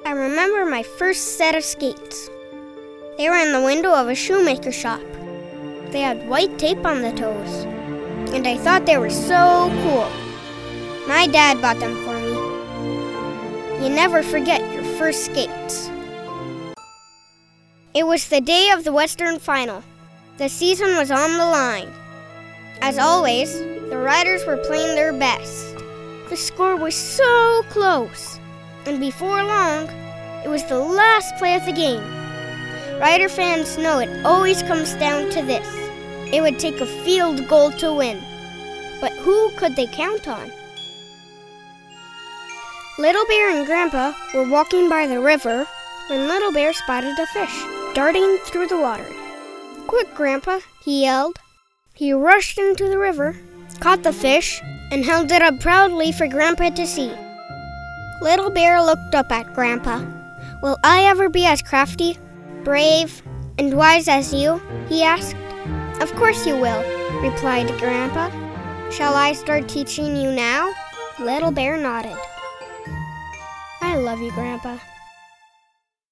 I remember my first set of skates. They were in the window of a shoemaker shop. They had white tape on the toes, and I thought they were so cool. My dad bought them for me. You never forget your first skates. It was the day of the Western Final. The season was on the line. As always, the riders were playing their best. The score was so close, and before long, it was the last play of the game. Rider fans know it always comes down to this. It would take a field goal to win. But who could they count on? Little Bear and Grandpa were walking by the river when Little Bear spotted a fish darting through the water. "Quick, Grandpa," he yelled. He rushed into the river, caught the fish, and held it up proudly for Grandpa to see. Little Bear looked up at Grandpa. "Will I ever be as crafty, brave, and wise as you?" he asked. "Of course you will," replied Grandpa. "Shall I start teaching you now?" Little Bear nodded. "I love you, Grandpa."